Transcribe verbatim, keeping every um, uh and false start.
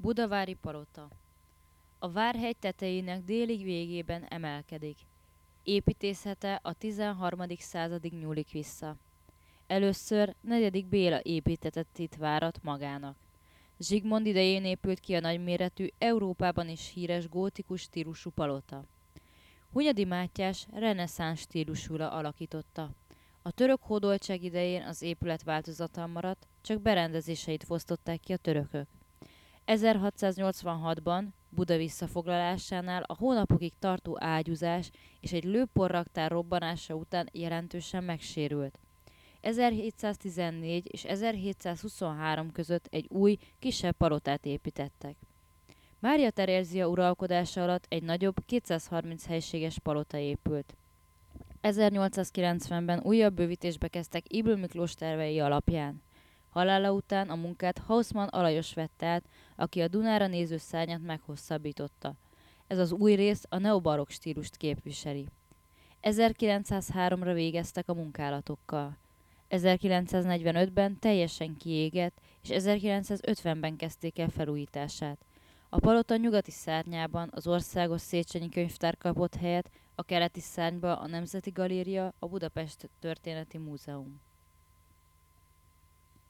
Budavári palota. A várhegy tetejének déli végében emelkedik. Építészete a tizenharmadik századig nyúlik vissza. Először negyedik Béla építetett itt várat magának. Zsigmond idején épült ki a nagyméretű, Európában is híres gótikus stílusú palota. Hunyadi Mátyás reneszánsz stílusúra alakította. A török hódoltság idején az épület változatlan maradt, csak berendezéseit fosztották ki a törökök. ezerhatszáznyolcvanhatban Buda visszafoglalásánál a hónapokig tartó ágyúzás és egy lőporraktár robbanása után jelentősen megsérült. ezerhétszáztizennégy és ezerhétszázhuszonhárom között egy új, kisebb palotát építettek. Mária Terézia uralkodása alatt egy nagyobb, kétszázharminc helységes palota épült. ezernyolcszázkilencvenben újabb bővítésbe kezdtek Ybl Miklós tervei alapján. Halála után a munkát Hausmann Alajos vette át, aki a Dunára néző szárnyat meghosszabbította. Ez az új rész a neobarokk stílust képviseli. ezerkilencszázháromra végeztek a munkálatokkal. ezerkilencszáznegyvenötben teljesen kiégett, és ezerkilencszázötvenben kezdték el felújítását. A palota nyugati szárnyában az Országos Széchenyi Könyvtár kapott helyet, a keleti szárnyba a Nemzeti Galéria, a Budapest Történeti Múzeum.